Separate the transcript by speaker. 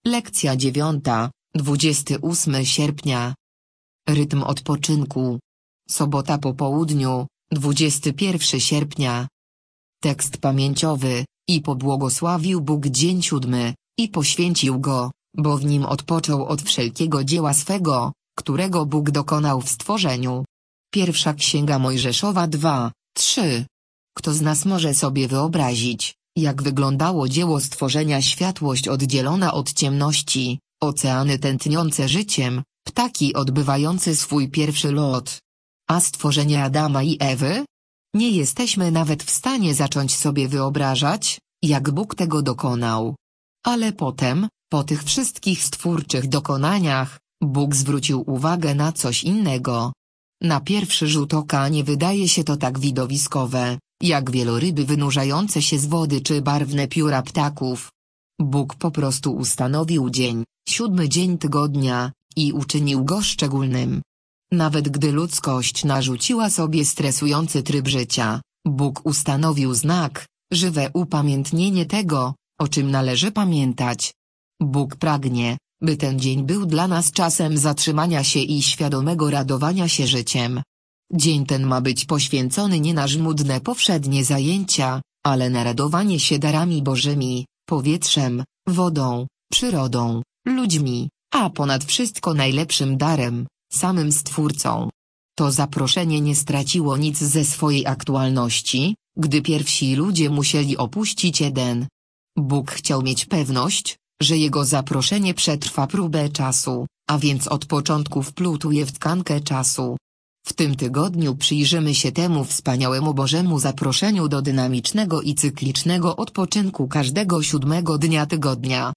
Speaker 1: Lekcja 9, 28 sierpnia. Rytm odpoczynku. Sobota po południu, 21 sierpnia. Tekst pamięciowy. I pobłogosławił Bóg dzień 7, i poświęcił go, bo w nim odpoczął od wszelkiego dzieła swego, którego Bóg dokonał w stworzeniu. Pierwsza Księga Mojżeszowa 2, 3. Kto z nas może sobie wyobrazić, jak wyglądało dzieło stworzenia? Światłość oddzielona od ciemności, oceany tętniące życiem, ptaki odbywające swój pierwszy lot. A stworzenie Adama i Ewy? Nie jesteśmy nawet w stanie zacząć sobie wyobrażać, jak Bóg tego dokonał. Ale potem, po tych wszystkich stwórczych dokonaniach, Bóg zwrócił uwagę na coś innego. Na pierwszy rzut oka nie wydaje się to tak widowiskowe, jak wieloryby wynurzające się z wody czy barwne pióra ptaków. Bóg po prostu ustanowił dzień, 7 dzień tygodnia, i uczynił go szczególnym. Nawet gdy ludzkość narzuciła sobie stresujący tryb życia, Bóg ustanowił znak, żywe upamiętnienie tego, o czym należy pamiętać. Bóg pragnie, by ten dzień był dla nas czasem zatrzymania się i świadomego radowania się życiem. Dzień ten ma być poświęcony nie na żmudne powszednie zajęcia, ale na radowanie się darami Bożymi, powietrzem, wodą, przyrodą, ludźmi, a ponad wszystko najlepszym darem, samym Stwórcą. To zaproszenie nie straciło nic ze swojej aktualności, gdy pierwsi ludzie musieli opuścić Eden. Bóg chciał mieć pewność, że jego zaproszenie przetrwa próbę czasu, a więc od początku wplótł je w tkankę czasu. W tym tygodniu przyjrzymy się temu wspaniałemu Bożemu zaproszeniu do dynamicznego i cyklicznego odpoczynku każdego 7 dnia tygodnia.